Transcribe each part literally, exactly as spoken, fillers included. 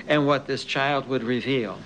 and what this child would reveal.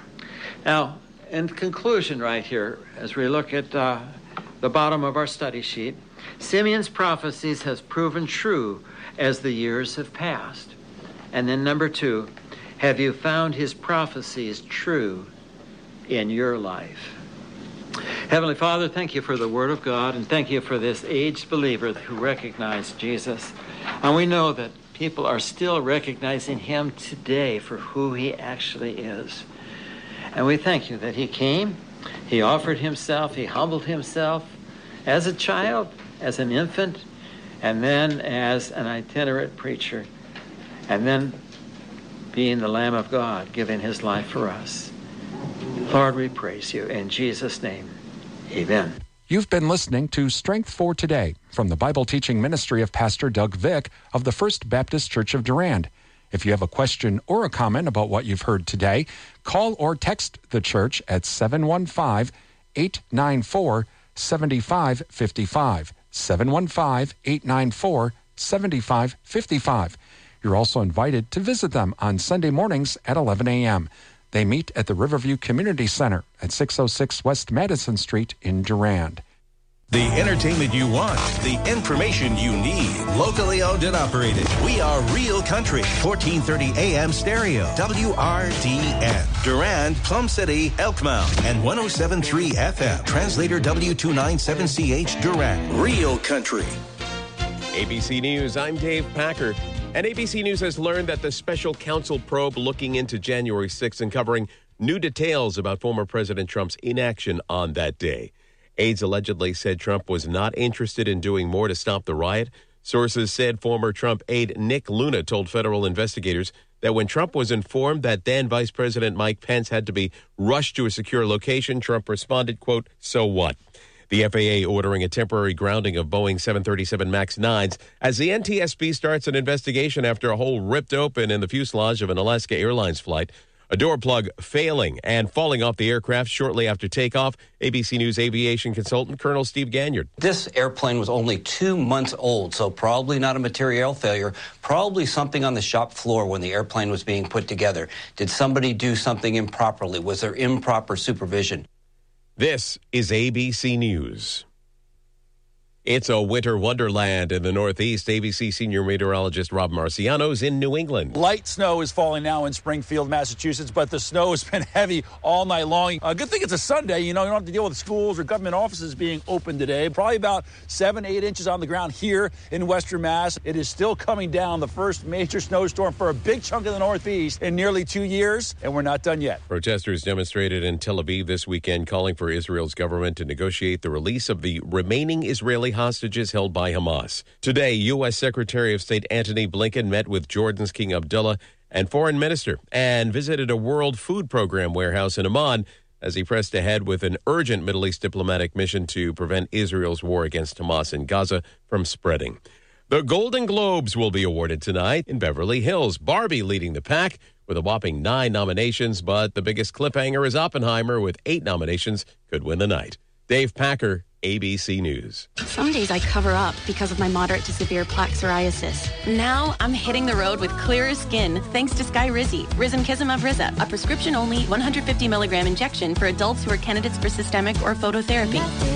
Now, in conclusion right here, as we look at uh, the bottom of our study sheet, Simeon's prophecies has proven true as the years have passed. And then number two, have you found his prophecies true in your life? Heavenly Father, thank you for the Word of God, and thank you for this aged believer who recognized Jesus. And we know that people are still recognizing him today for who he actually is. And we thank you that he came, he offered himself, he humbled himself as a child, as an infant, and then as an itinerant preacher, and then being the Lamb of God, giving his life for us. Lord, we praise you. In Jesus' name, amen. You've been listening to Strength for Today from the Bible teaching ministry of Pastor Doug Vick of the First Baptist Church of Durand. If you have a question or a comment about what you've heard today, call or text the church at seven one five, eight nine four, seven five five five, seven one five, eight nine four, seven five five five. You're also invited to visit them on Sunday mornings at eleven a.m. They meet at the Riverview Community Center at six oh six West Madison Street in Durand. The entertainment you want, the information you need, locally owned and operated. We are Real Country, fourteen thirty A M stereo, W R D N. Durand, Plum City, Elkmount, and one oh seven point three F M. Translator W two ninety-seven C H, Durand. Real Country. A B C News, I'm Dave Packer. And A B C News has learned that the special counsel probe looking into January sixth and covering new details about former President Trump's inaction on that day. Aides allegedly said Trump was not interested in doing more to stop the riot. Sources said former Trump aide Nick Luna told federal investigators that when Trump was informed that then Vice President Mike Pence had to be rushed to a secure location, Trump responded, quote, "So what?" The F A A ordering a temporary grounding of Boeing seven thirty-seven MAX nines as the N T S B starts an investigation after a hole ripped open in the fuselage of an Alaska Airlines flight. A door plug failing and falling off the aircraft shortly after takeoff. A B C News aviation consultant Colonel Steve Ganyard. This airplane was only two months old, so probably not a material failure, probably something on the shop floor when the airplane was being put together. Did somebody do something improperly? Was there improper supervision? This is A B C News. It's a winter wonderland in the Northeast. A B C senior meteorologist Rob Marciano's in New England. Light snow is falling now in Springfield, Massachusetts, but the snow has been heavy all night long. A good thing it's a Sunday. You know, you don't have to deal with schools or government offices being open today. Probably about seven, eight inches on the ground here in Western Mass. It is still coming down, the first major snowstorm for a big chunk of the Northeast in nearly two years, and we're not done yet. Protesters demonstrated in Tel Aviv this weekend calling for Israel's government to negotiate the release of the remaining Israeli hostages held by Hamas. Today, U S. Secretary of State Antony Blinken met with Jordan's King Abdullah and Foreign Minister and visited a World Food Program warehouse in Amman as he pressed ahead with an urgent Middle East diplomatic mission to prevent Israel's war against Hamas in Gaza from spreading. The Golden Globes will be awarded tonight in Beverly Hills. Barbie leading the pack with a whopping nine nominations, but the biggest cliffhanger is Oppenheimer with eight nominations could win the night. Dave Packer, A B C News. Some days I cover up because of my moderate to severe plaque psoriasis. Now I'm hitting the road with clearer skin thanks to Skyrizi, Risankizumab Riza, a prescription-only one hundred fifty milligram injection for adults who are candidates for systemic or phototherapy.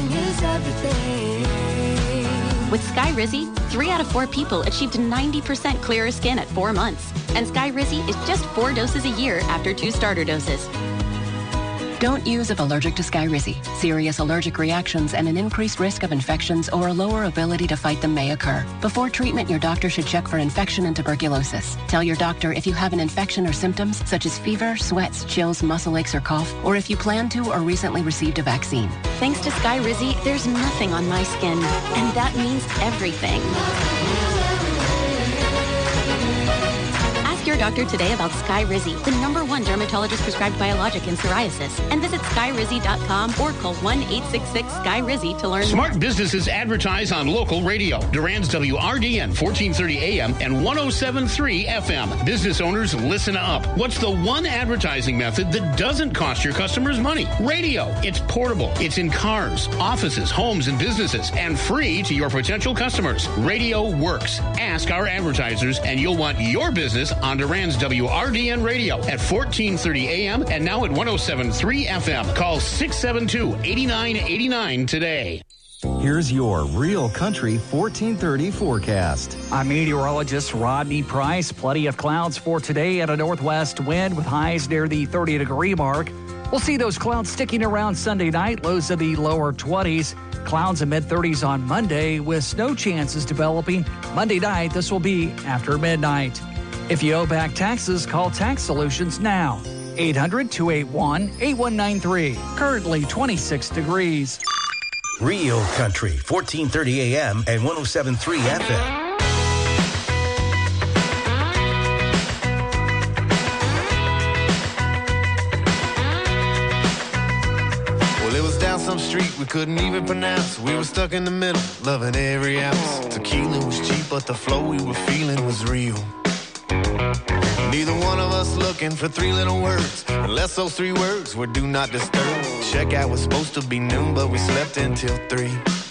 With Skyrizi, three out of four people achieved ninety percent clearer skin at four months. And Skyrizi is just four doses a year after two starter doses. Don't use if allergic to Skyrizi. Serious allergic reactions and an increased risk of infections or a lower ability to fight them may occur. Before treatment, your doctor should check for infection and tuberculosis. Tell your doctor if you have an infection or symptoms such as fever, sweats, chills, muscle aches, or cough, or if you plan to or recently received a vaccine. Thanks to Skyrizi, there's nothing on my skin, and that means everything. Your doctor today about Skyrizi, the number one dermatologist prescribed biologic in psoriasis, and visit skyrizi dot com or call one eight six six Sky Rizzi to learn. Smart businesses advertise on local radio. Durand's W R D N fourteen thirty A M and one oh seven point three F M. Business owners, listen up. What's the one advertising method that doesn't cost your customers money? Radio. It's portable. It's in cars, offices, homes, and businesses, and free to your potential customers. Radio works. Ask our advertisers, and you'll want your business on Durand's W R D N radio at fourteen thirty A M and now at one oh seven point three F M. Call six seven two, eight nine eight nine today. Here's your Real Country fourteen thirty forecast. I'm meteorologist Rodney Price. Plenty of clouds for today and a northwest wind with highs near the thirty degree mark. We'll see those clouds sticking around Sunday night, lows in the lower twenties. Clouds in mid-thirties on Monday with snow chances developing. Monday night, this will be after midnight. If you owe back taxes, call Tax Solutions now. eight hundred, two eight one, eight one nine three. Currently twenty-six degrees. Real Country, fourteen thirty A M and one oh seven point three F M. Well, it was down some street we couldn't even pronounce. We were stuck in the middle, loving every ounce. Tequila was cheap, but the flow we were feeling was real. Neither one of us looking for three little words, unless those three words were do not disturb. Checkout was supposed to be noon, but we slept until three.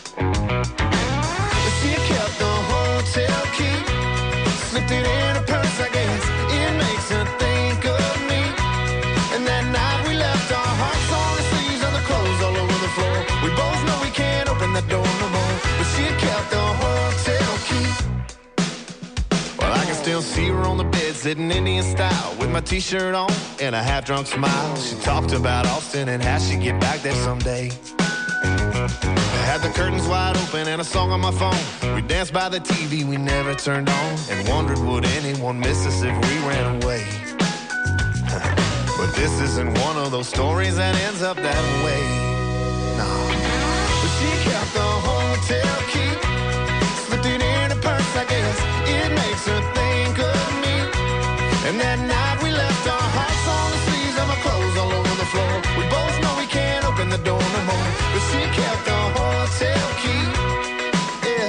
She kept the hotel key, slipped it in her purse, I guess. It makes her think of me. And that night we left our hearts on the sleeves and the clothes all over the floor. We both know we can't open that door no more, but she kept the hotel key. Well, I can still see her on the bed, sitting Indian style, with my t-shirt on and a half-drunk smile. She talked about Austin and how she'd get back there someday. I had the curtains wide open and a song on my phone. We danced by the T V we never turned on, and wondered would anyone miss us if we ran away. But this isn't one of those stories that ends up that way. No. But she kept the hotel key, slipped it in her purse, I guess. It makes her think of me. And that night we left our hearts on the sleeves of our clothes all over the floor. We both know we can't open the door no more, but she kept the hotel key. Yeah.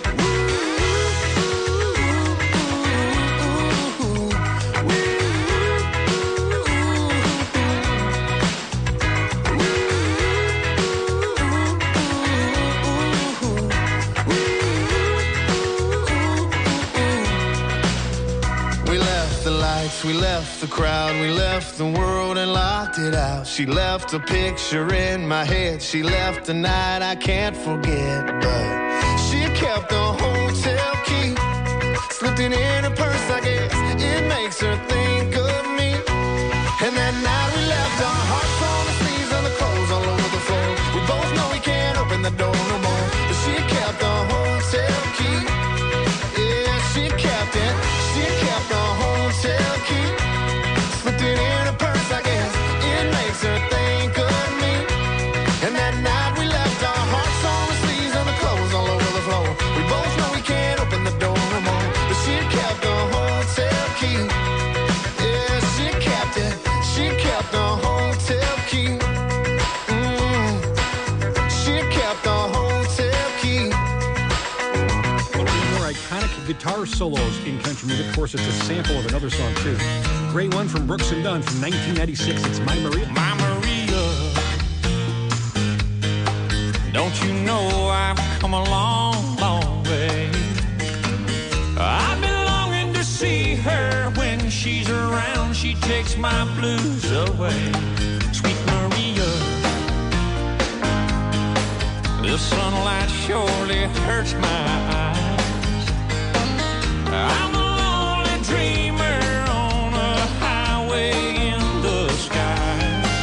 We left the crowd, we left the world and locked it out. She left a picture in my head, she left a night I can't forget. But she kept the hotel key, slipped it in her purse, I guess. It makes her think of me. And that night we left our hearts on the sleeves and the clothes all over the floor. We both know we can't open the door no more, but she kept the hotel key. Yeah, she kept it, she kept the hotel key, slipped it in her purse, I guess. It makes her think of me. And that night we left our hearts on the sleeves and the clothes all over the floor. We both know we can't open the door no more, but she kept the hotel key. Yeah, she kept it, she kept the hotel key. Mm, she kept the hotel key. More iconic guitar solos in country music. Of course, it's a sample of another song, too. Great one from Brooks and Dunn from nineteen ninety-six. It's My Maria. My Maria, don't you know I've come a long, long way. I've been longing to see her. When she's around, she takes my blues away. Sweet Maria, the sunlight surely hurts my eyes. I'm a lonely dreamer on a highway in the sky.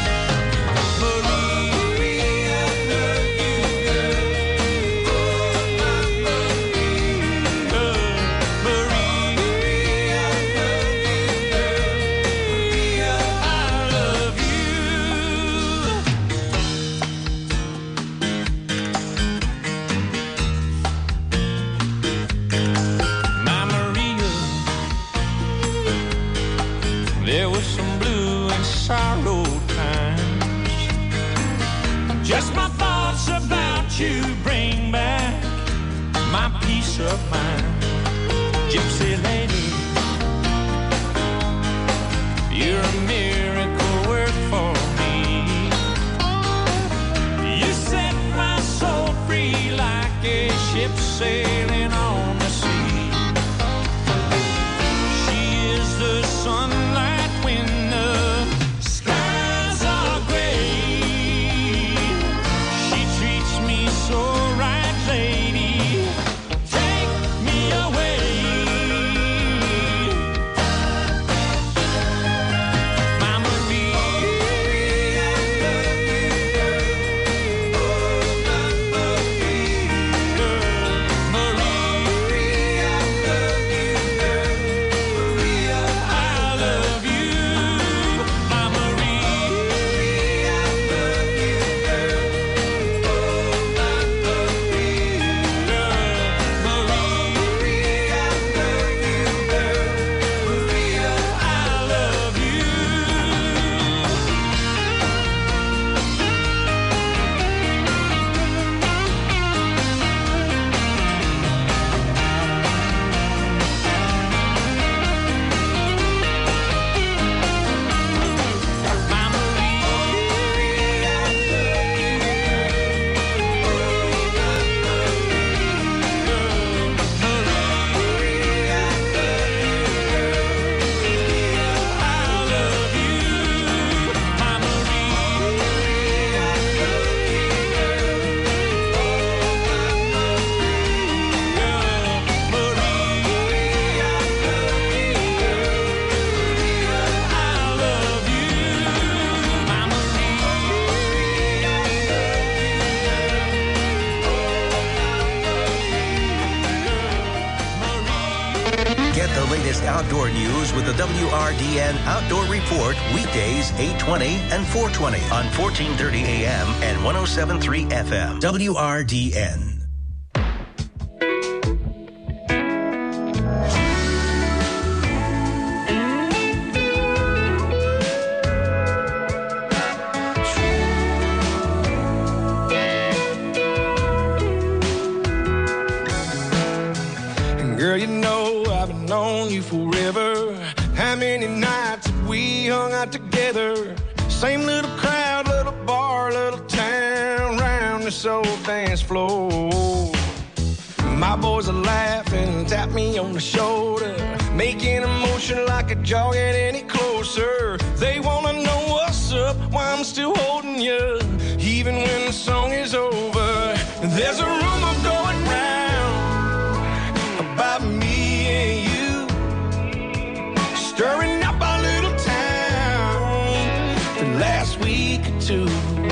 Maria, love you, girl. Oh, Maria, Maria, love you, girl. Maria, I love There was some blue and sorrow times. Just my thoughts about you bring back my peace of mind. Gypsy lady, you're a miracle work for me. You set my soul free like a ship sailing on the sea. She is the outdoor news with the W R D N Outdoor Report weekdays eight twenty and four twenty on fourteen thirty A M and one oh seven point three F M. W R D N. Girl, you know I've been known you forever. How many nights have we hung out together? Same little crowd, little bar, little town, round this old dance floor. My boys are laughing, tap me on the shoulder, making a motion like a jogging any closer. They wanna know what's up, why I'm still holding you, even when the song is over. There's a rumor going round about me and you, stirring up our little town the last week or two.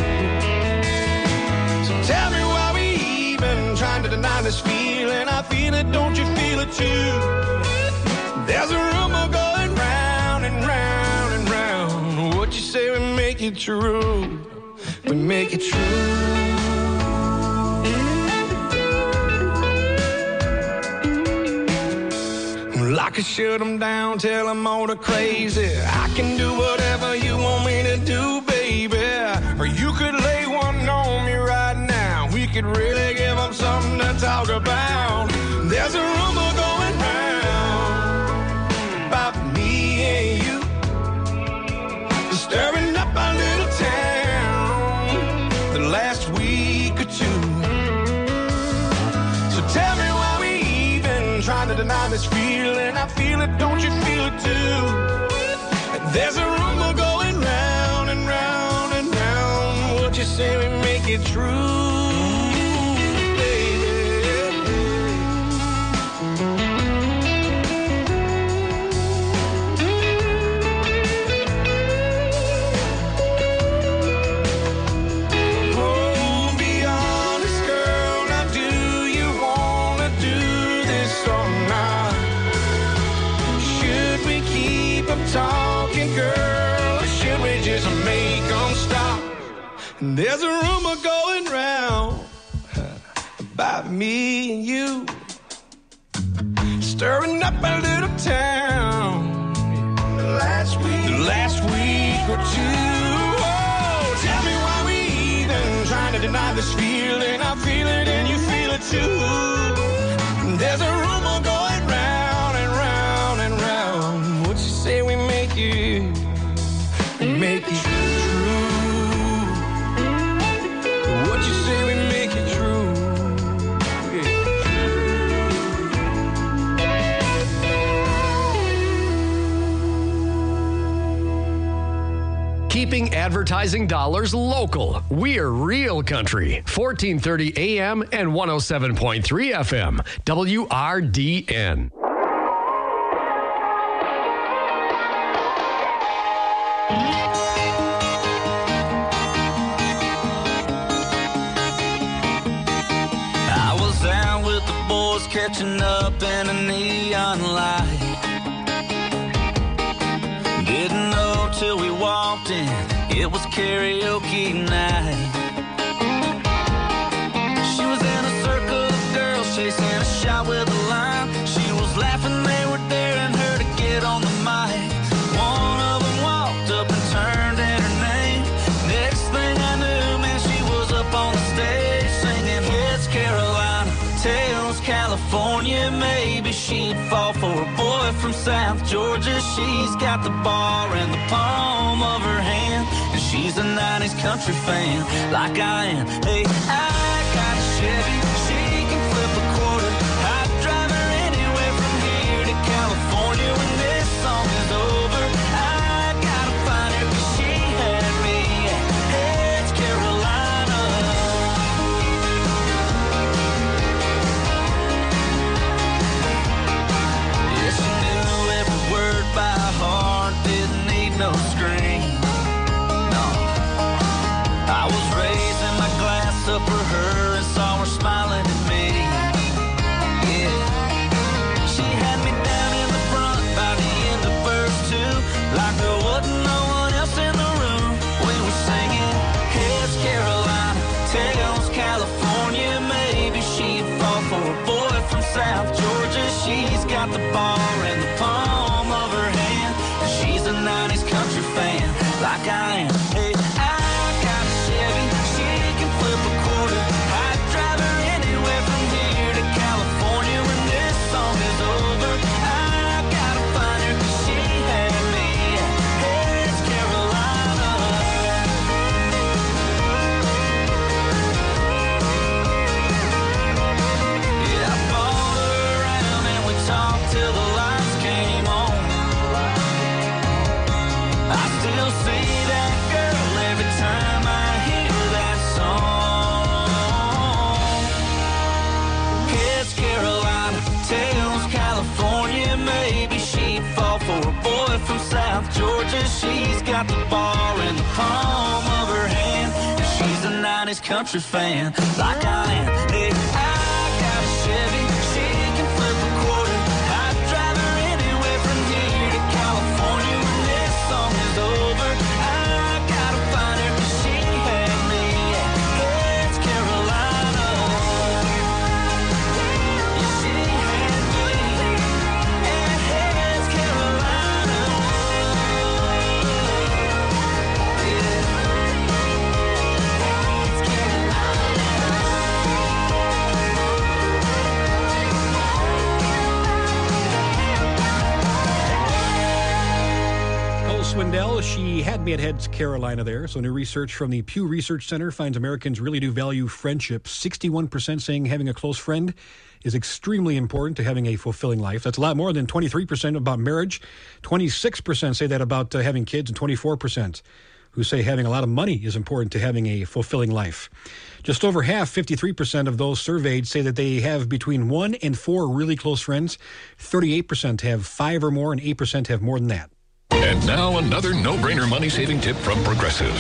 So tell me why we even trying to deny this feeling. I feel it, don't you feel it too? There's a rumor going round and round and round. What you say we make it true, we make it true. I could shut them down, tell them all the crazy. I can do whatever you want me to do, baby. Or you could lay one on me right now. We could really give them something to talk about. There's a rumor going round about me and you, stirring up our little town the last week or two. So tell me why we even trying to deny this feeling. I feel it, don't you feel it too? There's a rumor going round and round and round. What you say we make it true, talking, girl, or should we just make them stop? There's a rumor going round about me and you, stirring up a little town the last week, the last week or two. Oh, tell me why we even trying to deny this feeling. I feel it and you feel it too. There's a rumor going round and round and round. What you say we make it, we make it true. What you say we make it true. Keeping advertising dollars local. We're Real Country. fourteen thirty A M and one oh seven point three F M. W R D N. I was out with the boys catching up in a neon light. Didn't know till we walked in, it was karaoke night. She was in a circle of girls chasing a shot with a line. She was laughing, they were daring her to get on the mic. One of them walked up and turned in her name. Next thing I knew, man, she was up on the stage singing Heads Carolina, Tails California. Maybe she'd fall for a boy from South Georgia. She's got the bar in the palm of her hand, and she's a nineties country fan like I am. Hey, I got a Chevy, she can flip a quarter. I'd drive her anywhere from here to California. When this song is over, I gotta find her, 'cause she had me at Heads Carolina. Yeah, she knew every word by heart, didn't need no screen. No, I was raising my glass up for her and saw her smiling at me. Yeah, she had me down in the front by the still see that girl every time I hear that song. It's Carolina Tales, California. Maybe she'd fall for a boy from South Georgia. She's got the bar in the palm of her hand. She's a nineties country fan, like I am. Hey, I got a Chevy, she can flip a quarter. I'd drive her anywhere from here to California when this song is over. I gotta find her 'cause she had me. Yeah, it's Carolina. Yeah, she had me. Yeah, it's Carolina. Swindell, she had me at Heads Carolina there. So new research from the Pew Research Center finds Americans really do value friendship. sixty-one percent saying having a close friend is extremely important to having a fulfilling life. That's a lot more than twenty-three percent about marriage. twenty-six percent say that about uh, having kids, and twenty-four percent who say having a lot of money is important to having a fulfilling life. Just over half, fifty-three percent of those surveyed say that they have between one and four really close friends. thirty-eight percent have five or more, and eight percent have more than that. And now another no-brainer money-saving tip from Progressive.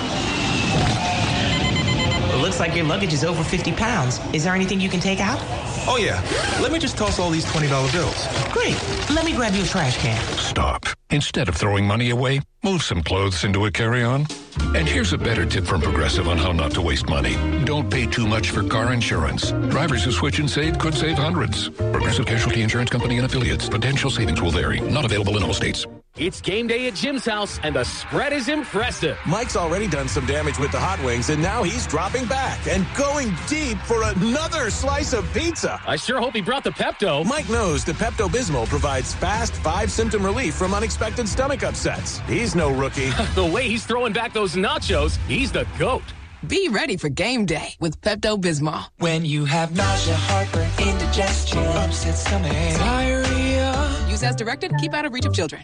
It looks like your luggage is over fifty pounds. Is there anything you can take out? Oh, yeah. Let me just toss all these twenty dollar bills. Great. Let me grab you a trash can. Stop. Instead of throwing money away, move some clothes into a carry-on. And here's a better tip from Progressive on how not to waste money. Don't pay too much for car insurance. Drivers who switch and save could save hundreds. Progressive Casualty Insurance Company and affiliates. Potential savings will vary. Not available in all states. It's game day at Jim's house, and the spread is impressive. Mike's already done some damage with the hot wings, and now he's dropping back and going deep for another slice of pizza. I sure hope he brought the Pepto. Mike knows the Pepto-Bismol provides fast five-symptom relief from unexpected stomach upsets. He's no rookie. The way he's throwing back those nachos, he's the GOAT. Be ready for game day with Pepto-Bismol. When you have nausea, heartburn, indigestion, upset stomach, diarrhea. Use as directed. Keep out of reach of children.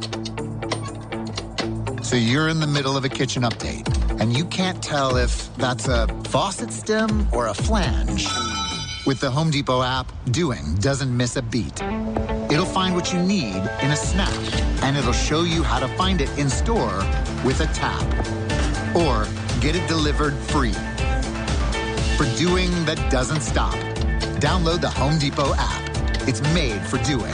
So you're in the middle of a kitchen update, and you can't tell if that's a faucet stem or a flange. With the Home Depot app, doing doesn't miss a beat. It'll find what you need in a snap, and it'll show you how to find it in store with a tap. Or get it delivered free. For doing that doesn't stop, download the Home Depot app. It's made for doing.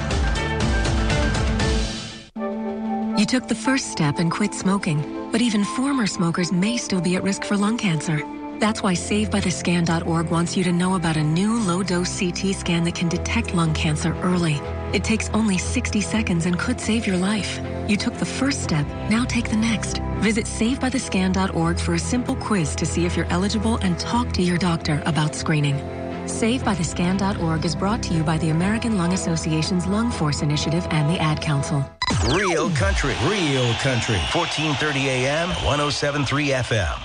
You took the first step and quit smoking, but even former smokers may still be at risk for lung cancer. That's why Save By The Scan dot org wants you to know about a new low-dose C T scan that can detect lung cancer early. It takes only sixty seconds and could save your life. You took the first step, now take the next. Visit Save By The Scan dot org for a simple quiz to see if you're eligible and talk to your doctor about screening. Save By The Scan dot org is brought to you by the American Lung Association's Lung Force Initiative and the Ad Council. Real country. Real country. fourteen thirty A M, one oh seven point three F M.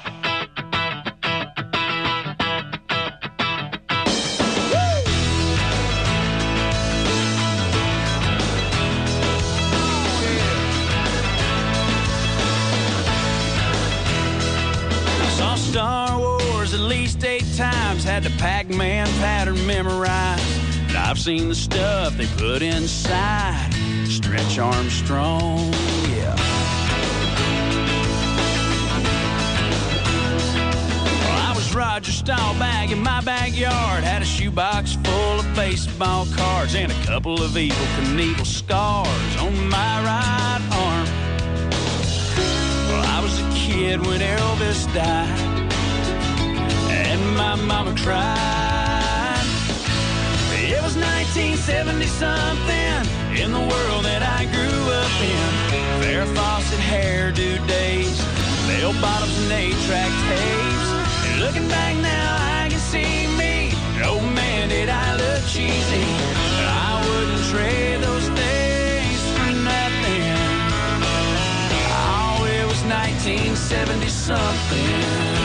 Star Wars at least eight times, had the Pac-Man pattern memorized. And I've seen the stuff they put inside Stretch Armstrong, yeah. Well, I was Roger Staubach in my backyard, had a shoebox full of baseball cards and a couple of Evel Knievel scars on my right arm. Well, I was a kid when Elvis died, and my mama cried. It was nineteen seventy something in the world that I grew up in. Farrah Fawcett hairdo days, bell bottoms and eight-track tapes. And looking back now, I can see me. Oh man, did I look cheesy. I wouldn't trade those days for nothing. Oh, it was nineteen seventy something.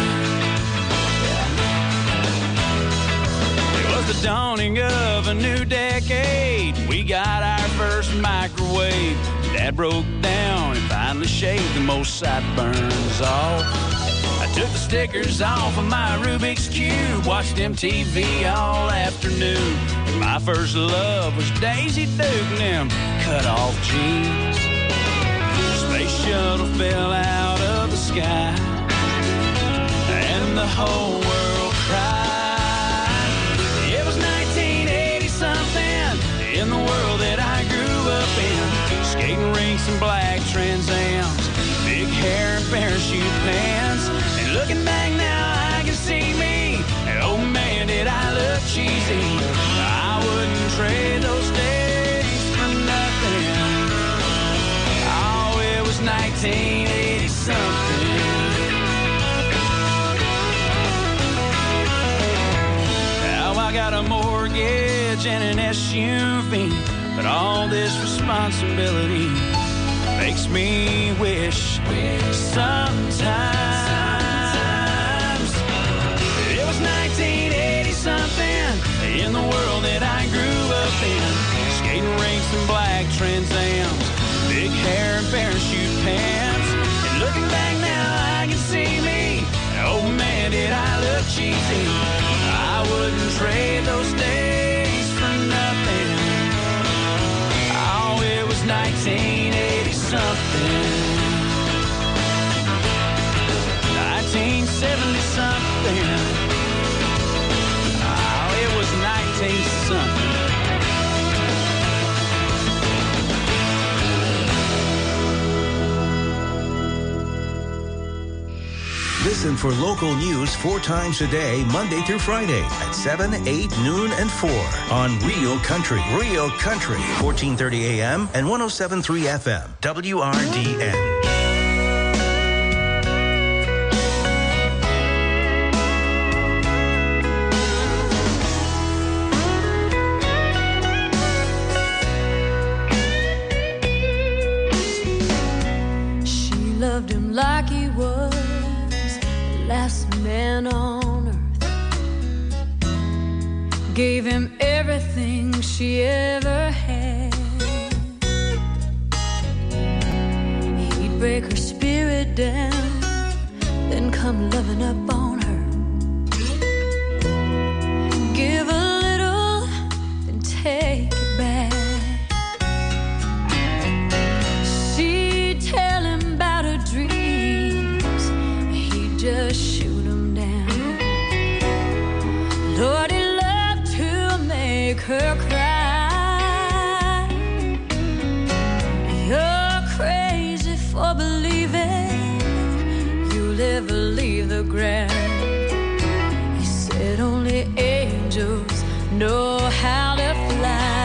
The dawning of a new decade, we got our first microwave. Dad broke down and finally finally shaved the most sideburns off. I took the stickers off of my Rubik's Cube, watched M T V all afternoon. My first love was Daisy Duke and them cut-off jeans. Space shuttle fell out of the sky, and the whole world cried. It was nineteen eighty-something in the world that I grew up in. Skating rinks and black Trans Ams, big hair and parachute pants. And looking back now, I can see me. And oh man, did I look cheesy. I wouldn't trade those days for nothing. Oh, it was nineteen eighty-something. Now I got a mortgage and an S U V, but all this responsibility makes me wish sometimes it was nineteen eighty-something in the world that I grew up in. Skating rinks and black Trans Ams, big hair and parachute pants. And looking back now, I can see me. Oh man, did I look cheesy. I wouldn't trade those days for nothing. Oh, it was nineteen eighty-something. nineteen seventy-something. Oh, it was nineteen-something. Listen for local news four times a day, Monday through Friday at seven, eight, noon, and four on Real Country. Real Country, fourteen thirty A M and one oh seven point three F M, W R D N. Loved him like he was the last man on earth. Gave him everything she ever had. He'd break her spirit down, then come loving up on her. Give a little, then take it back. She'd tell him about her dreams, he'd just shoot them down. Lord, he loved to make her cry. You're crazy for believing you'll ever leave the ground. He said only angels know how to fly.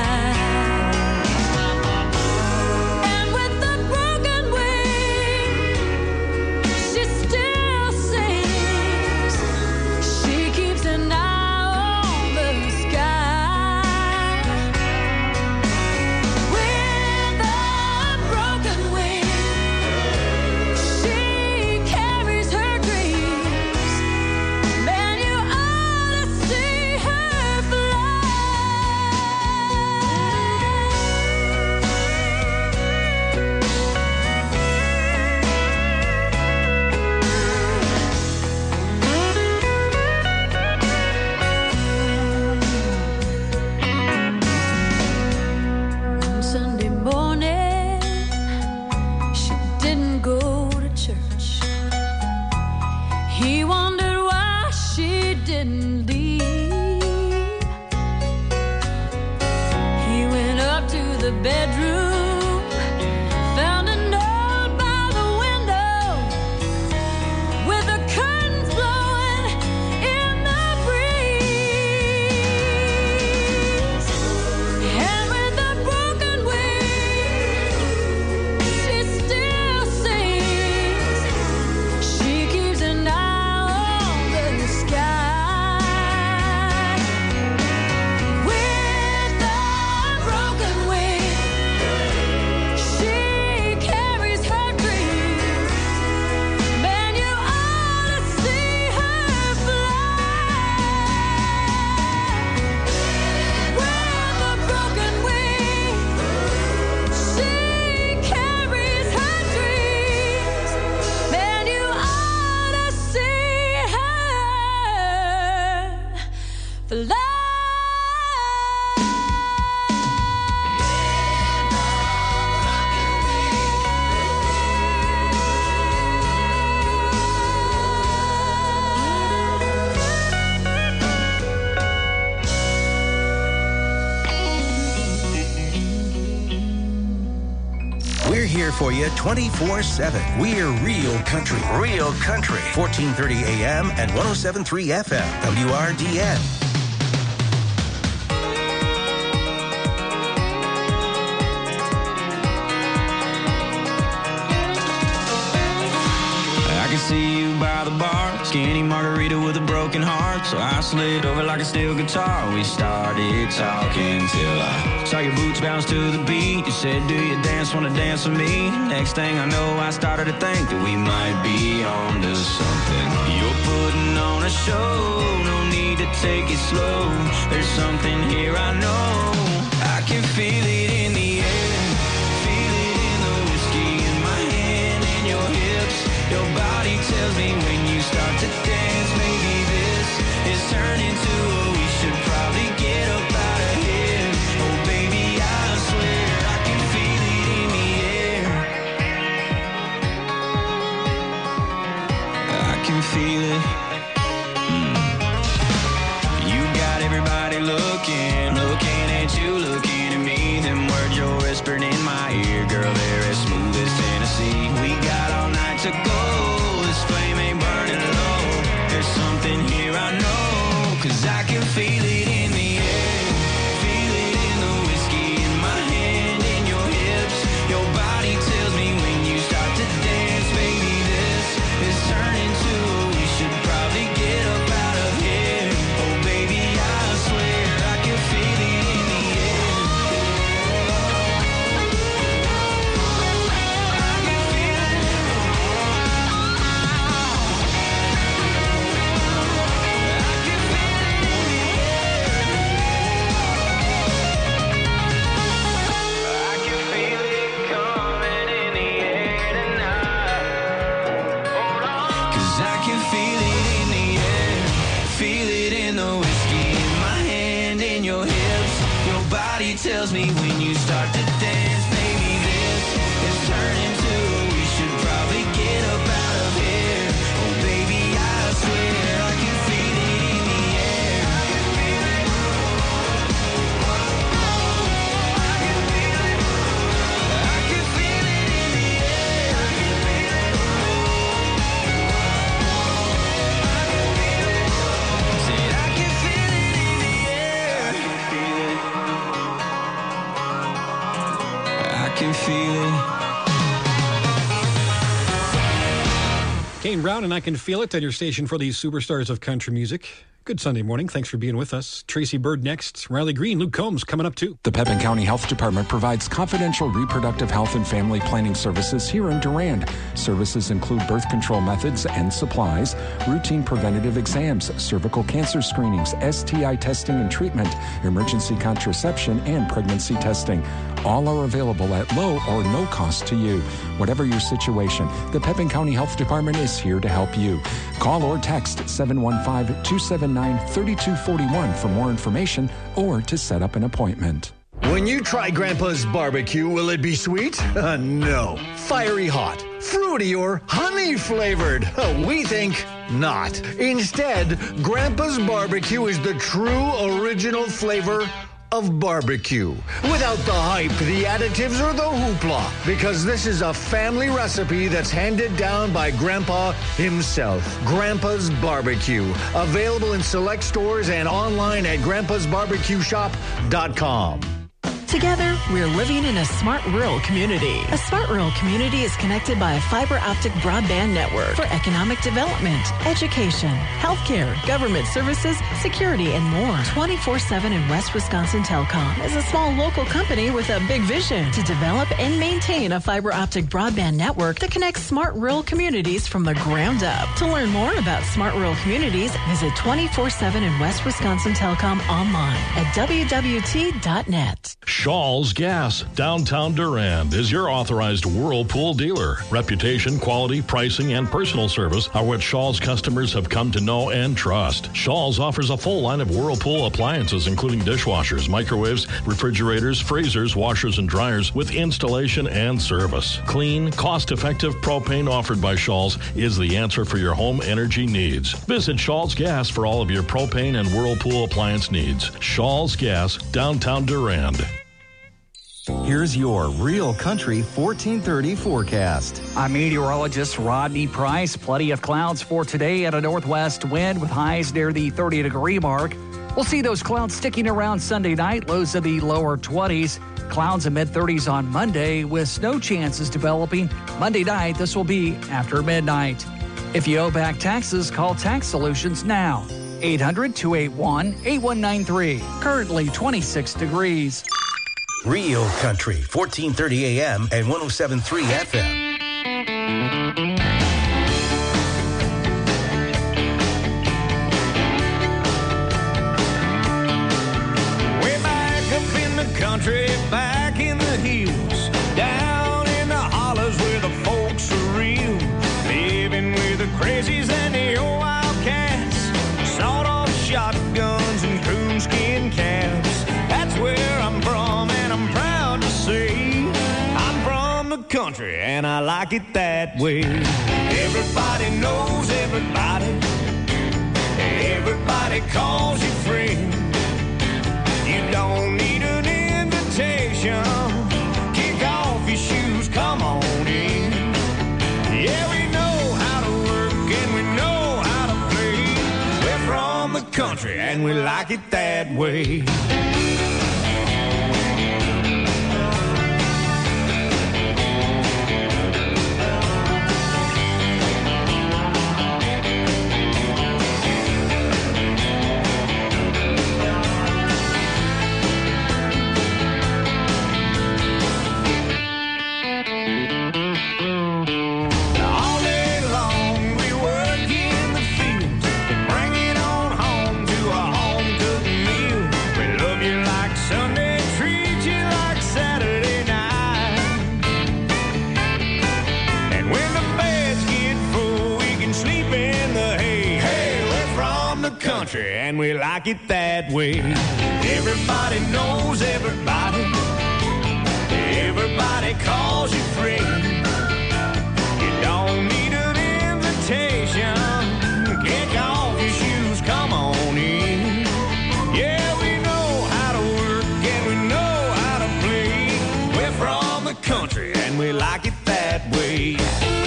With a broken wing here for you twenty-four seven. We're Real Country. Real Country. fourteen thirty A M and one oh seven point three F M. W R D N. I can see you by the bar, skinny margarita with a broken heart. So I slid over like a steel guitar. We started talking till I saw your boots bounce to the beat. You said, do you dance, wanna dance with me? Next thing I know, I started to think that we might be on to something. You're putting on a show, no need to take it slow. There's something here I know, I can feel it in the air. Feel it in the whiskey in my hand and your hips. Your body tells me when you start to dance, maybe this is turning to a we should probably get up out of here. Oh baby, I swear I can feel it in the air. I can feel it. Mm. You got everybody looking, looking at you, looking at me. Them words you're whispering in my ear, girl, they're as smooth as Tennessee. We got all night to go. Flame ain't burning low. There's something here I know, cause I can feel it in the air. Feel it in the whiskey in my hand and your hips. Your body tells me when you start to dance, baby, this is turning to we should probably get up out of here. Oh baby, I swear I can feel it in the air. I can feel it. Tells me when you start to dance, maybe this is turning to we should probably get up out of here. Oh baby, I swear I can feel it in the air. I can feel it. I can feel it. I can feel it in the air. I can feel it. I can feel it. Said I can feel it in the air. I can feel it. I can feel it. Kane Brown and I Can Feel It on your station for these superstars of country music. Good Sunday morning. Thanks for being with us. Tracy Bird next. Riley Green, Luke Combs coming up too. The Pepin County Health Department provides confidential reproductive health and family planning services here in Durand. Services include birth control methods and supplies, routine preventative exams, cervical cancer screenings, S T I testing and treatment, emergency contraception, and pregnancy testing. All are available at low or no cost to you. Whatever your situation, the Pepin County Health Department is here to help you. Call or text seven one five, two seven nine, three two four one for more information or to set up an appointment. When you try Grandpa's barbecue, will it be sweet? Uh, no. Fiery hot, fruity, or honey flavored? Uh, we think not. Instead, Grandpa's barbecue is the true original flavor of barbecue. Without the hype, the additives, or the hoopla. Because this is a family recipe that's handed down by Grandpa himself. Grandpa's Barbecue. Available in select stores and online at grandpas barbecue shop dot com. Together, we're living in a smart rural community. A smart rural community is connected by a fiber optic broadband network for economic development, education, healthcare, government services, security, and more. twenty-four seven in West Wisconsin Telecom is a small local company with a big vision to develop and maintain a fiber optic broadband network that connects smart rural communities from the ground up. To learn more about smart rural communities, visit twenty-four seven in West Wisconsin Telecom online at w w t dot net. Shaw's Gas, downtown Durand, is your authorized Whirlpool dealer. Reputation, quality, pricing, and personal service are what Shaw's customers have come to know and trust. Shaw's offers a full line of Whirlpool appliances, including dishwashers, microwaves, refrigerators, freezers, washers, and dryers with installation and service. Clean, cost-effective propane offered by Shaw's is the answer for your home energy needs. Visit Shaw's Gas for all of your propane and Whirlpool appliance needs. Shaw's Gas, downtown Durand. Here's your Real Country fourteen thirty forecast. I'm meteorologist Rodney Price. Plenty of clouds for today and a northwest wind with highs near the thirty degree mark. We'll see those clouds sticking around Sunday night, lows in the lower twenties. Clouds in mid thirties on Monday with snow chances developing Monday night. This will be after midnight. If you owe back taxes, call Tax Solutions now. eight hundred, two eight one, eight one nine three. Currently twenty-six degrees. Real Country, fourteen thirty A M and one oh seven point three F M. Way back up in the country, back in the hills, down in the hollers where the folks are real, living with the crazies and the old wildcats, sawed-off shotguns and coonskin caps. That's where I'm from, and I'm proud to say I'm from the country, and I like it that way. Everybody knows everybody, everybody calls you friend. You don't need an invitation. Kick off your shoes, come on in. Yeah, we know how to work and we know how to play. We're from the country and we like it that way. And we like it that way. Everybody knows everybody, everybody calls you friend. You don't need an invitation. Kick off your shoes, come on in. Yeah, we know how to work and we know how to play. We're from the country and we like it that way.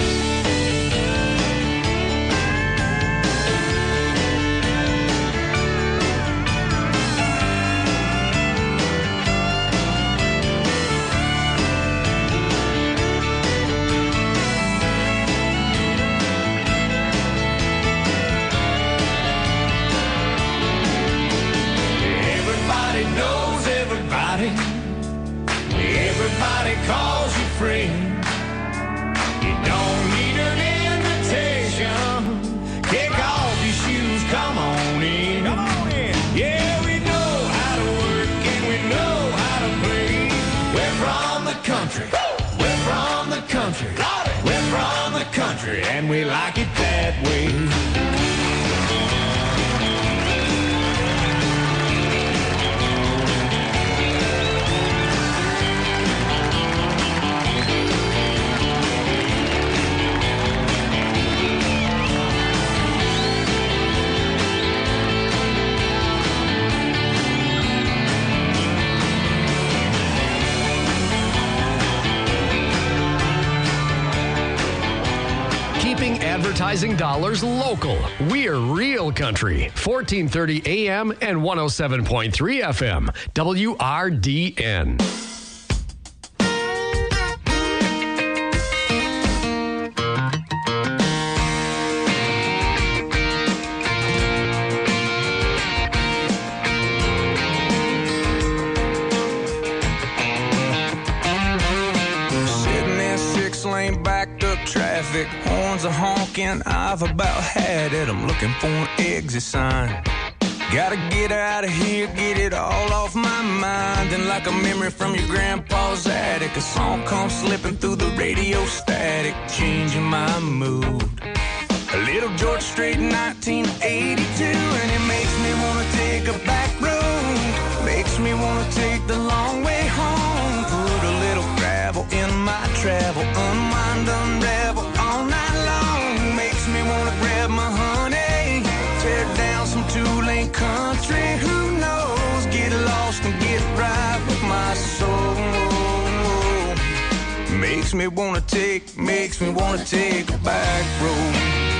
Everybody calls you friend. You don't need an invitation. Kick off your shoes, come on in. Come on in. Yeah, we know how to work and we know how to play. We're from the country. We're from the country. We're from the country and we like it that way. Advertising dollars local. We're Real Country. fourteen thirty A M and one oh seven point three F M. W R D N. Horns are honking, I've about had it. I'm looking for an exit sign. Gotta get out of here, get it all off my mind. And like a memory from your grandpa's attic, a song comes slipping through the radio static, changing my mood. A little George Strait, nineteen eighty-two, and it makes me wanna take a back road. Makes me wanna take the long way home. Put a little gravel in my travel, unwind, unravel all night long. Makes me wanna grab my honey, tear down some two-lane country. Who knows? Get lost and get right with my soul. makes me wanna take, makes me wanna take a back road.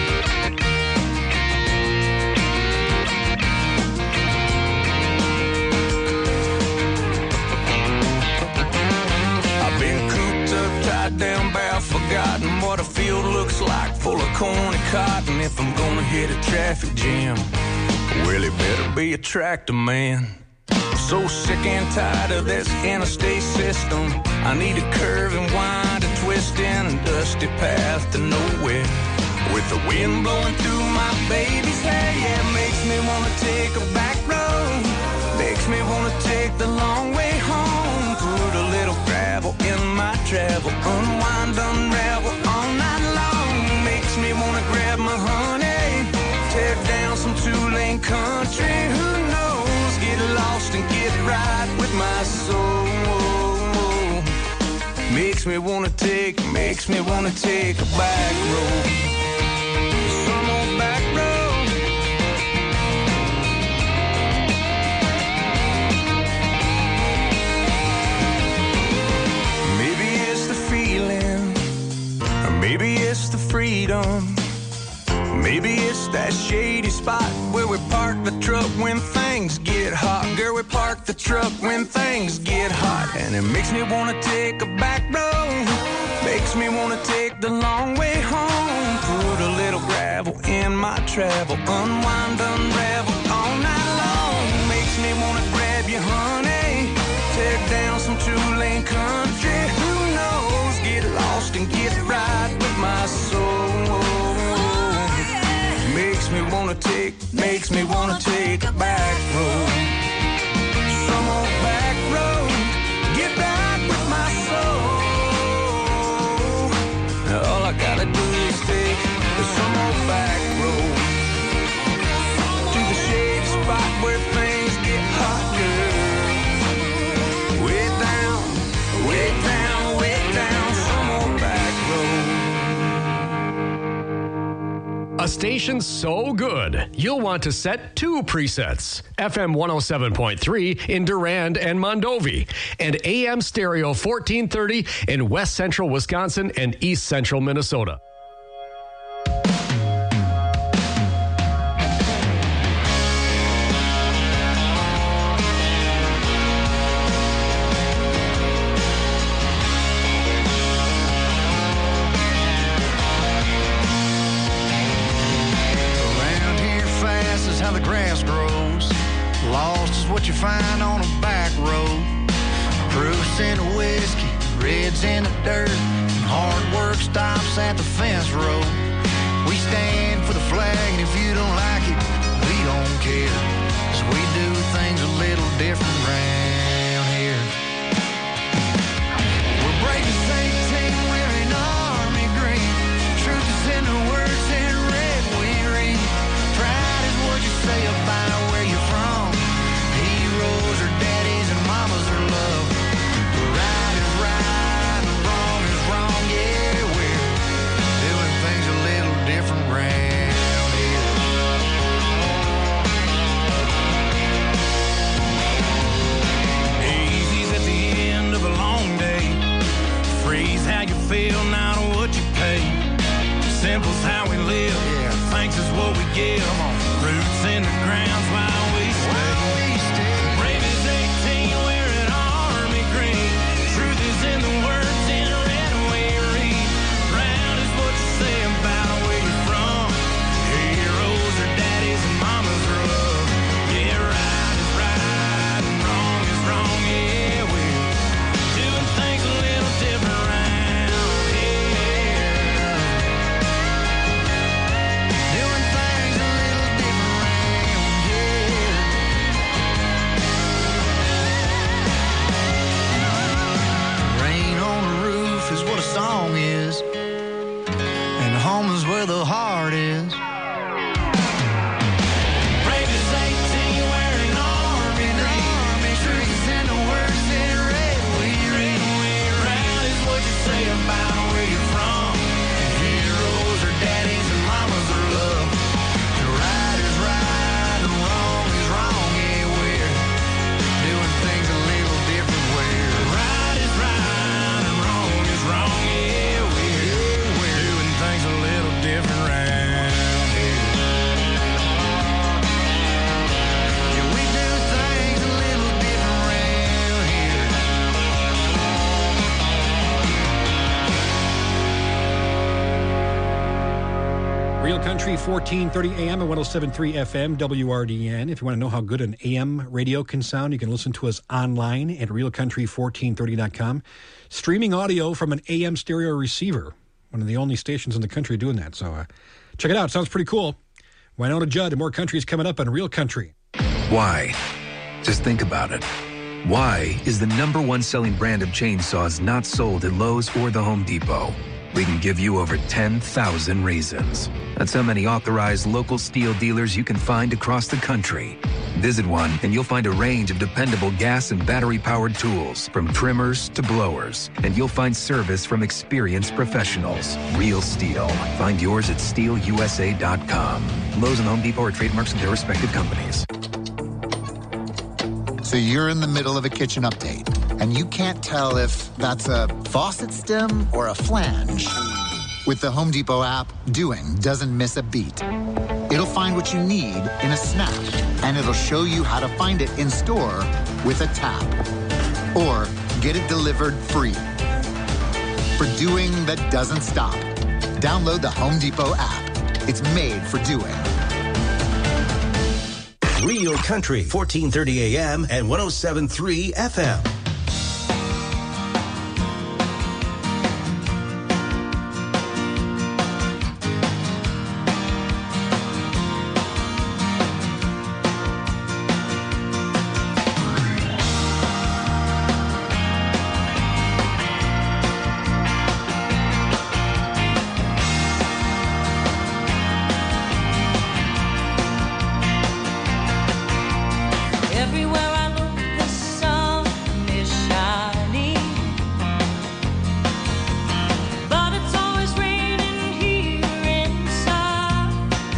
I've been cooped up, tied down, bound, forgotten what a field looks like, full of corn and cotton. If I'm gonna hit a traffic jam, well, it better be a tractor man. So sick and tired of this interstate system. I need a curve and wind, a twist in a dusty path to nowhere. With the wind blowing through my baby's hair, yeah, it makes me wanna take a back road. Makes me wanna take the long way home. Put a little gravel in my travel, unwind, unravel all night long. Makes me wanna grab my honey, tear down some two-lane country. Who knows? Get lost and get right with my soul. Makes me wanna take, makes me wanna take a back road. Some old back road. Maybe it's the feeling, or maybe it's the freedom. Maybe it's that shady spot where we park the truck when things get hot. Girl, we park the truck when things get hot. And it makes me wanna take a back road. Makes me wanna take the long way home. Put a little gravel in my travel. Unwind, unravel all night long. Makes me wanna grab you, honey. Tear down some two-lane country. Who knows? Get lost and get right with my soul. Makes me wanna take, makes me wanna take a back road. Some old back road, get back with my soul. All I gotta do is take some old back road to the shady spot where things get hot, girl. Way down, way down, way down, some old back road. A station so good, you'll want to set two presets. F M one oh seven point three in Durand and Mondovi, and A M Stereo fourteen thirty in West Central Wisconsin and East Central Minnesota. How the grass grows. Lost is what you find on a back road. Proofs in the whiskey, reds in the dirt, and hard work stops at the fence road. We stand for the flag, and if you don't like it, we don't care, 'cause we do things a little different round here. We're breaking eighteen, wearing army green. Truth is in the words in red we read. Pride is what you say about where you're from. Heroes are daddies and mamas are love. Right is right and wrong is wrong. Yeah, we're doing things a little different round here. Easy's at the end of a long day. Freeze how you feel, not what you pay. Simple's how we live. Yeah. Thanks is what we give. Roots in the ground's while we stay. Brave is eighteen, wearing army green. Truth is in the words in red we read. Proud is what you say about where you're from. Heroes are daddies and mamas are love. Yeah, right is right and wrong is wrong. Yeah, we're doing things a little different round here. Doing things a little different round here. Rain on the roof is what a song is, and home is where the heart is. Brave is eighteen, wearing army green. Truth in the words in red we read. Proud is what you say about where you're from. Heroes are daddies and mamas are love. Right is right and wrong is wrong. Yeah, we're doing things a little different. Where right is right and wrong is wrong. Yeah. Real Country, fourteen thirty A M and one oh seven point three F M, W R D N. If you want to know how good an A M radio can sound, you can listen to us online at real country fourteen thirty dot com. Streaming audio from an A M stereo receiver. One of the only stations in the country doing that. So uh, check it out. Sounds pretty cool. Winona Judd and more country is coming up on Real Country. Why? Just think about it. Why is the number one selling brand of chainsaws not sold at Lowe's or the Home Depot? We can give you over ten thousand reasons. That's how many authorized local steel dealers you can find across the country. Visit one and you'll find a range of dependable gas and battery-powered tools, from trimmers to blowers. And you'll find service from experienced professionals. Real STIHL. Find yours at steel U S A dot com. Lowe's and Home Depot are trademarks of their respective companies. So you're in the middle of a kitchen update, and you can't tell if that's a faucet stem or a flange. With the Home Depot app, doing doesn't miss a beat. It'll find what you need in a snap, and it'll show you how to find it in store with a tap. Or get it delivered free. For doing that doesn't stop, download the Home Depot app. It's made for doing. Real Country, fourteen thirty A M and one oh seven point three F M. Everywhere I look, the sun is shining, but it's always raining here inside.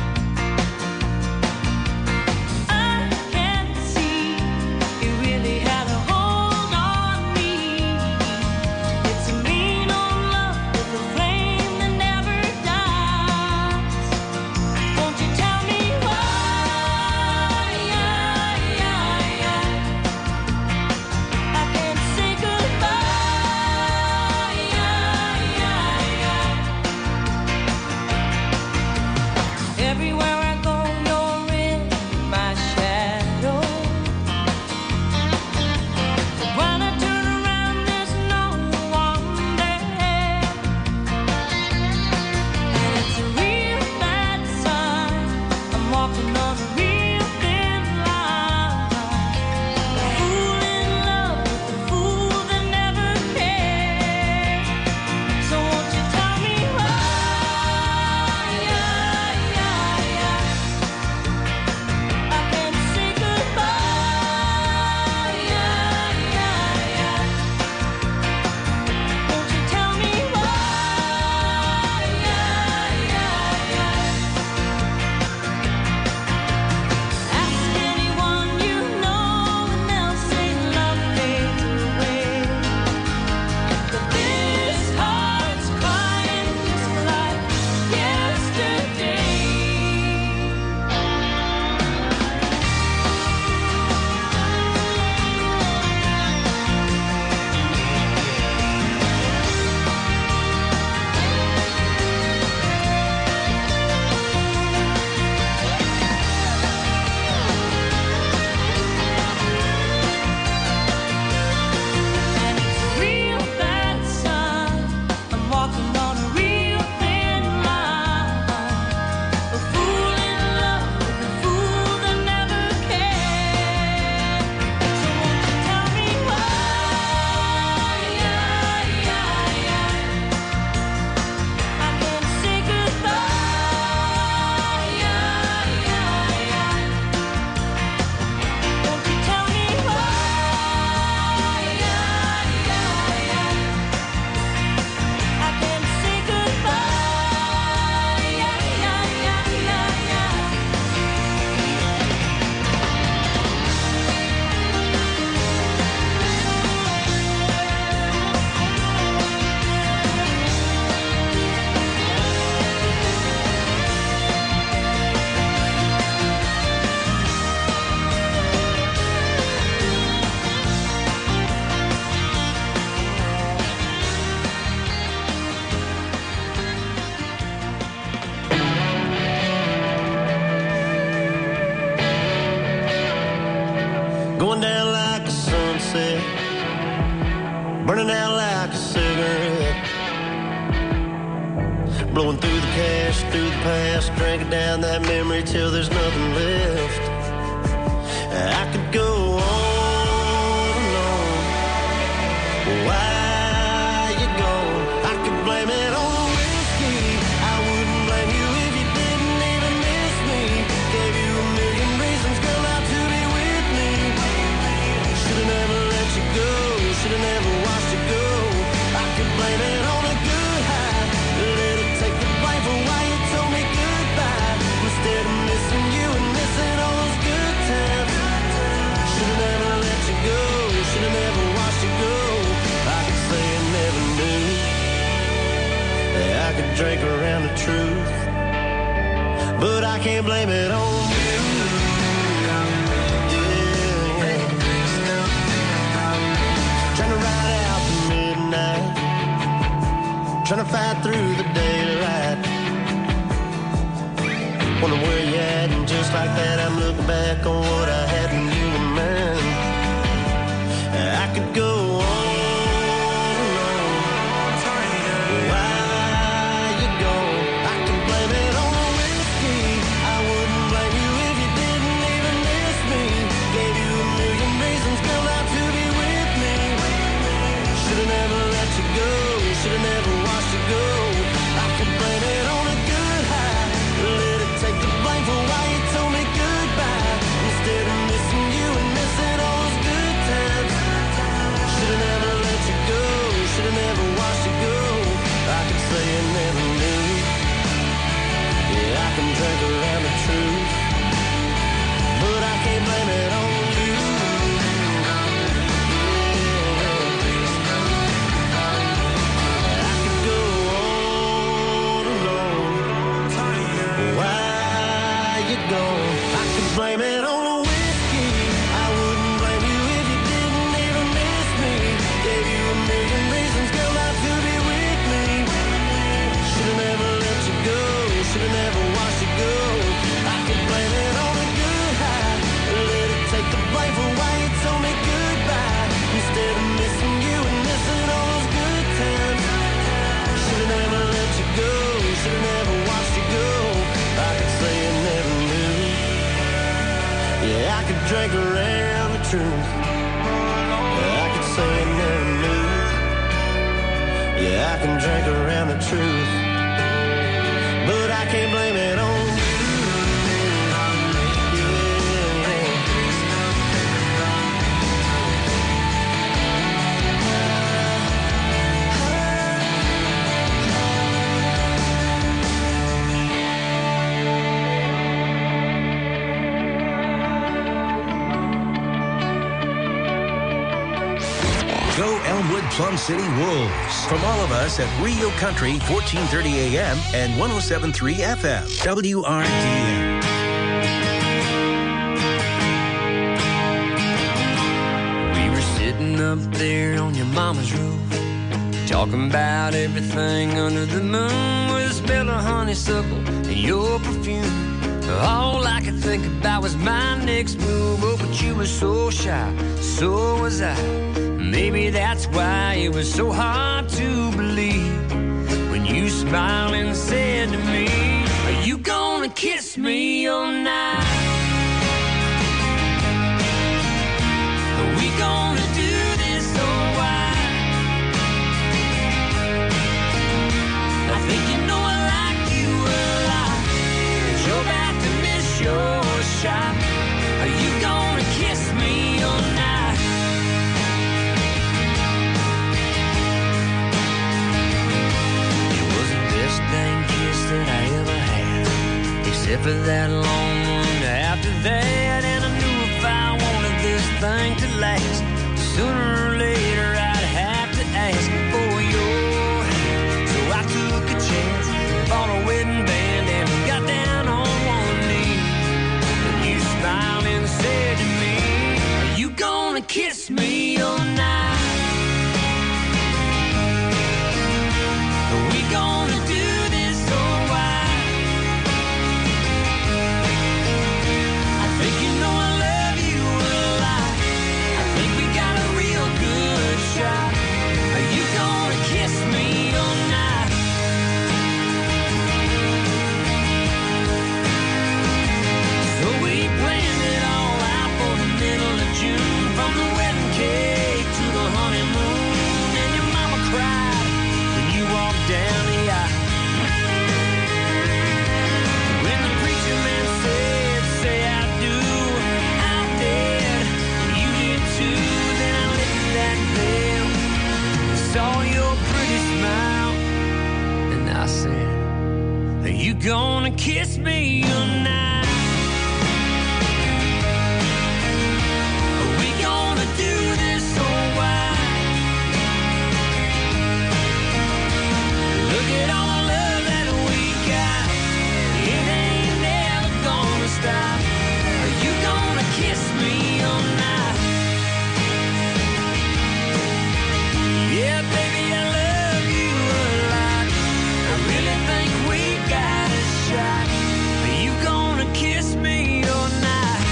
I can see you really had a hold on me. It's a mean old love with a flame that never dies. Won't you tell me why? Everywhere I go, you're in my shadow. When I turn around, there's no one there. And it's a real bad sign. I'm walking on a real thin line. A fool in love with a fool that never cared. So won't you tell me why? going down like a sunset, burning out like a cigarette, blowing through the cash, through the past, drinking down that memory till there's nothing left. I could go on and on. Why you gone? I could blame it on the whiskey. I wouldn't blame you if you didn't even miss me. Gave you a million reasons, girl, not to be with me. Should've never let you go, should've never watched you go. I could blame it on a good high. Let it take the blame for why you told me goodbye. Instead of missing you and missing all those good times. Should've never let you go, should've never watched you go. I could say I never knew. I could drink around the truth, but I can't blame it on you. Yeah, yeah. Trying to ride out the midnight, trying to fight through the daylight. Wondering where you at, and just like that I'm looking back on what I had when you were mine. I could go on and on. Why you gone? I can blame it on the whiskey. I wouldn't blame you if you didn't even miss me. Gave you a million reasons, girl, not to be with me. Should've never let you go, should've never watched you go. I could blame it on a good high. Let it take the blame for why you told me goodbye. Instead of missing you and missing all those good times. Should've never let you go, should've never watched you go. I could say I never knew. Yeah, I can drink around the truth, but I can't blame it on you. I could go on and on. Why you gone? I could blame it on the whiskey. I wouldn't blame you if you didn't even miss me. Gave you a million reasons, girl, not to be with me. Should've never let you go, should've never watched you go. I could blame it on a good high. Let it take the blame for why you told me goodbye. Instead of missing you and missing all those good times. Should've never let you go, should've never watched you go. I could say I never knew. Yeah, I could drink around the truth. Yeah, I could say I never knew. Yeah, I can drink around the truth, but I can't blame it on you. Go Elmwood Plum City Wolves. From all of us at Rio Country, fourteen thirty A M and one oh seven point three F M, W R D N. We were sitting up there on your mama's roof, talking about everything under the moon, with the smell of honeysuckle and your perfume. All I could think about was my next move. Oh, but you were so shy, so was I. Maybe that's why it was so hard to believe when you smiled and said to me, are you gonna kiss me all night? Are we gonna do this or why? I think you know I like you a lot, but you're about to miss your shot. Are you gonna kiss me all night? Dang kiss that I ever had, except for that long one after that. And I knew if I wanted this thing to last, sooner or later I'd have to ask for your hand. So I took a chance, bought a wedding band, and got down on one knee. And you smiled and said to me, are you gonna kiss me all night? Are we gonna do this or why? I think you know I love you a lot, kiss me tonight? Are we gonna do this or why? Look at all the love that we got. It ain't never gonna stop. Are you gonna kiss me all night? Yeah, baby, I love you a lot. I really think we got a shot. Are you gonna kiss me all night?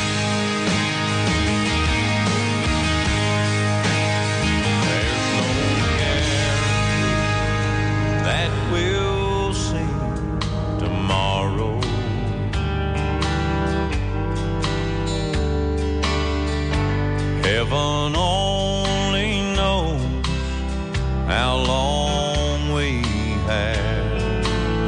There's no guarantee that we'll see tomorrow. Heaven only knows how long we have.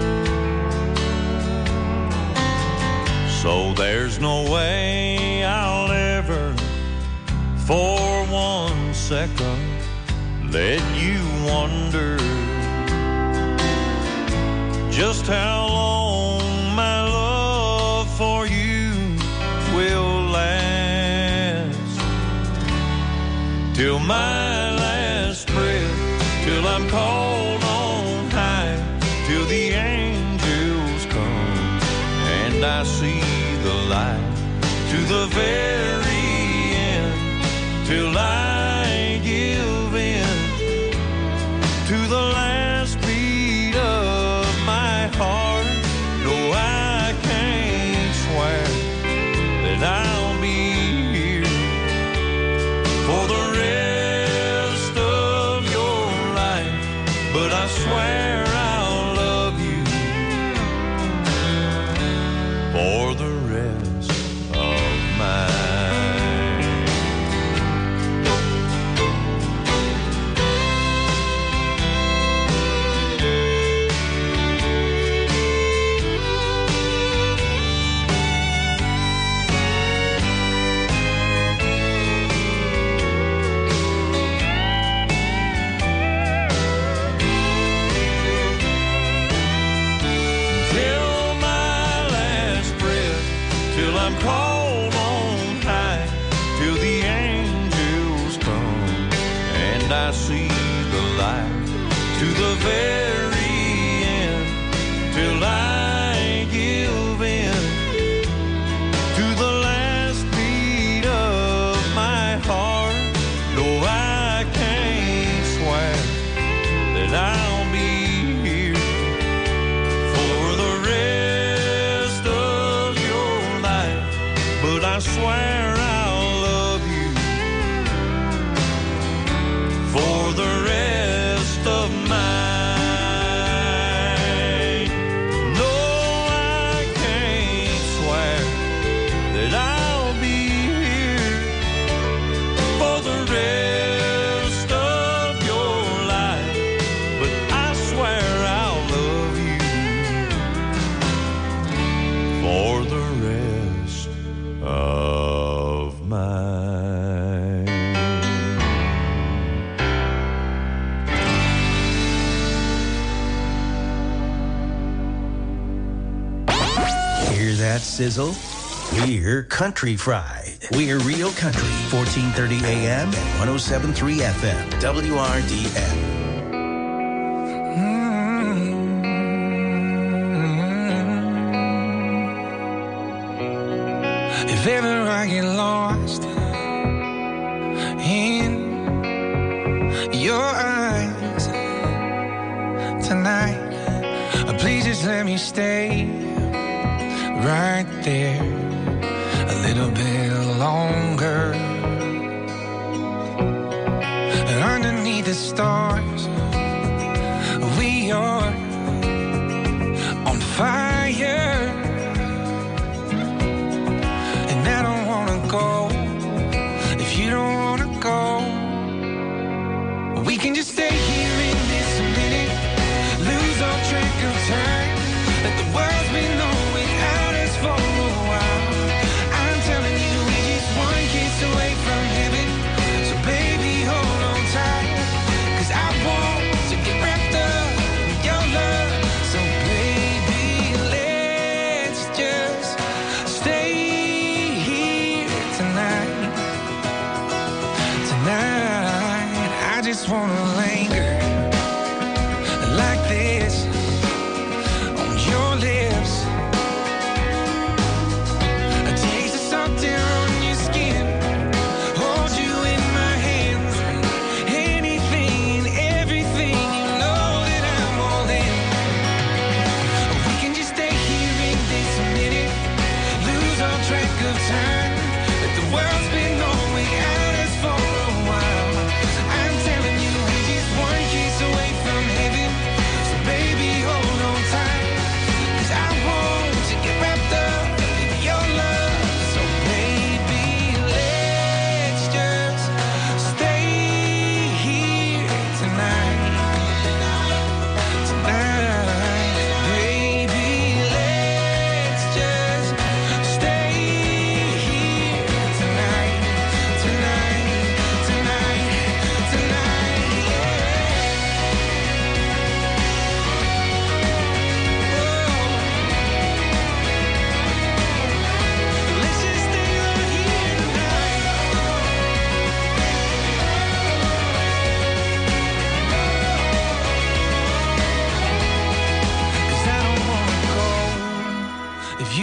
So there's no way I'll ever, for one second, let you wonder just how long my love for you will last. Till my last breath, till I'm called on high, till the angels come and I see the light, to the very end, till I give in to the last beat of my heart. No, I can't swear that I'll be here for the rest of your life, but I swear I'll love you for the rest of mine. Till my last breath, till I'm called on high, till the angels come and I see the light, to the very end, till I give in to the last beat of my heart. No, I can't swear that I'll be here for the rest of your life, but I swear I'll love you for the rest of mine. No, I can't swear that I'll be here for the rest of your life, but I swear I'll love you for the rest of mine. Hear that sizzle? We're Country Fried. We're Real Country, fourteen thirty A M and one oh seven point three F M, W R D N. If ever I get lost in your eyes tonight, please just let me stay right there a little bit longer. Underneath the stars, we are on fire.